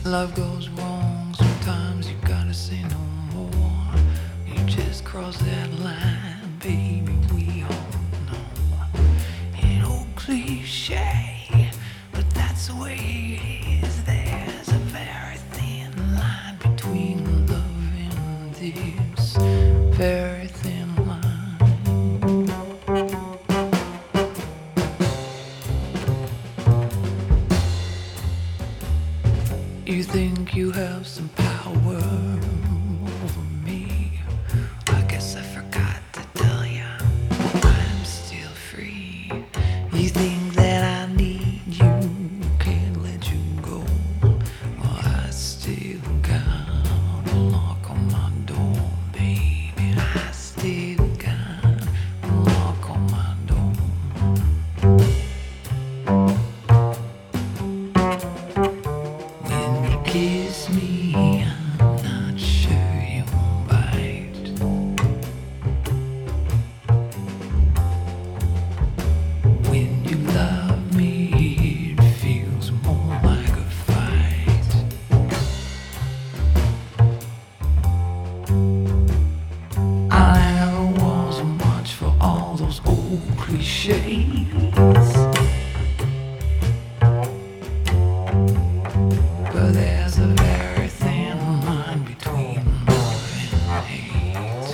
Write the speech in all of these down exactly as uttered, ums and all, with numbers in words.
Love goes wrong, sometimes you gotta say no more. You just cross that line, baby, we all know. An old cliche, but that's the way it is. There's a very thin line between love and this very thin line. You think you have some power over me? I guess I forgot to tell you, I'm still free. You think that I need you, can't let you go. Well, I still got a lock on my door, baby. I still got a lock on my door. When you kiss me, I'm not sure you won't bite. When you love me, it feels more like a fight. I never was much for all those old cliches. But there's a very thin line between love and hate.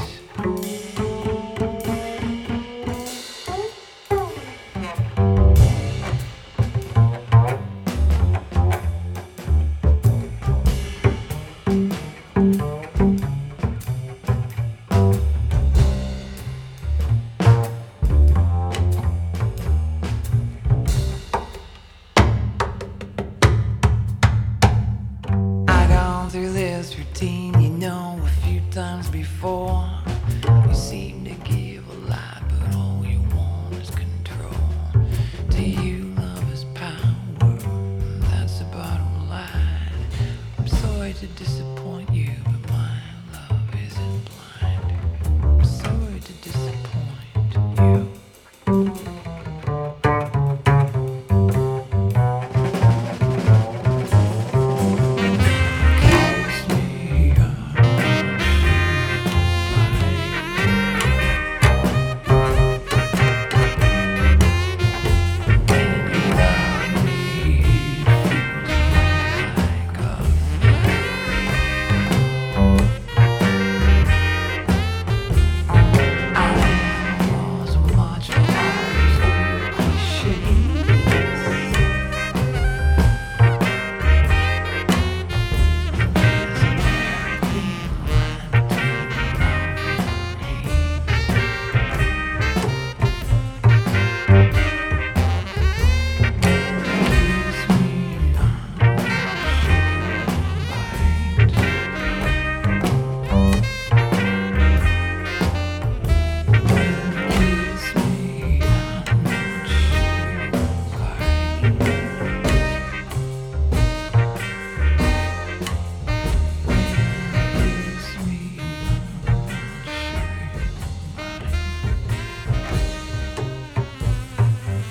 I gone through this routine, you know, a few times before. You seem to give a lot, but all you want is control. To you, love is power, that's the bottom line. I'm sorry to disappoint you, but my love isn't blind. I'm sorry to disappoint you. Kiss me, I'm not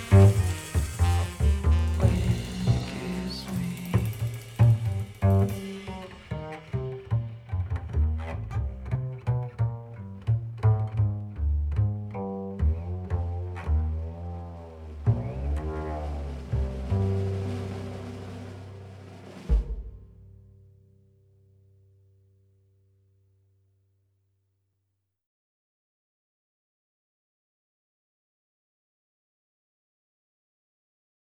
When you kiss me,